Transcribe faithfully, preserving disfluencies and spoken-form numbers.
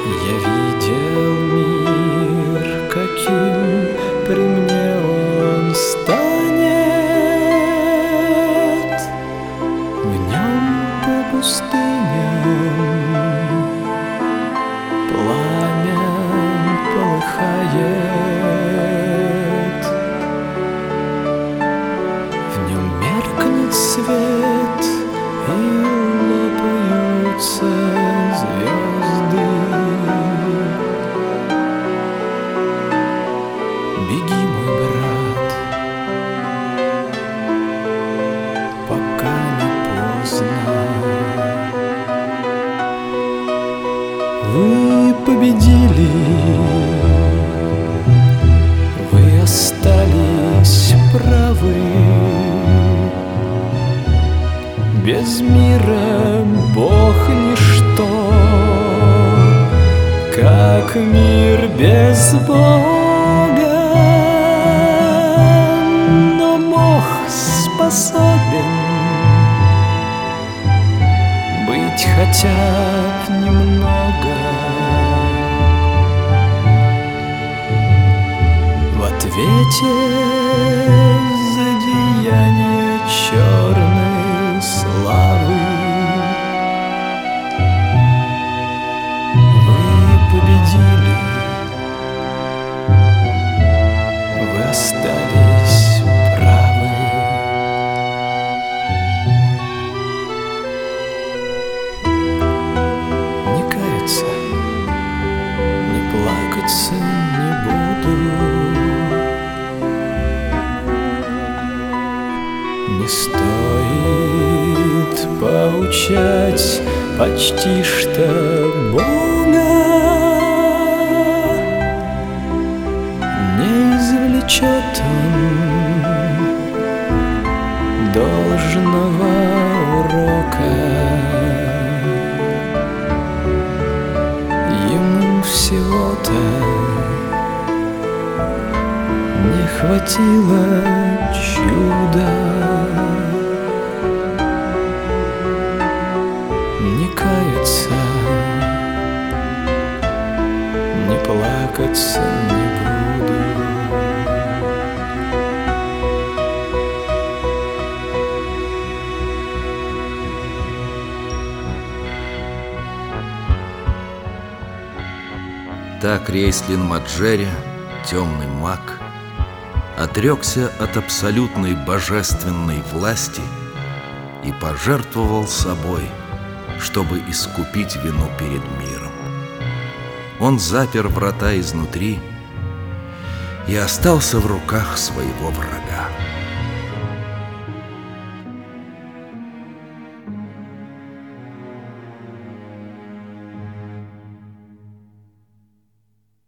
Я видел мир, каким при мне он станет. В нем по пустыням пламя полыхает. В нем меркнет свет и лопаются звезды. Беги, мой брат, пока не поздно. Вы победили, вы остались правы. Без мира Бог ничто, как мир без Бога. Но Бог способен быть хотя б немного в ответе за деяние черной славы. Вы победили, вы остались правы. Не каяться, не плакаться не буду. Не стоит поучать почти что Бога. Не извлечет он должного урока. Ему всего-то не хватило чуда. Не каяться, не плакаться не буду. Так Рейслин Маджери, темный маг, отрекся от абсолютной божественной власти и пожертвовал собой, чтобы искупить вину перед миром. Он запер врата изнутри и остался в руках своего врага.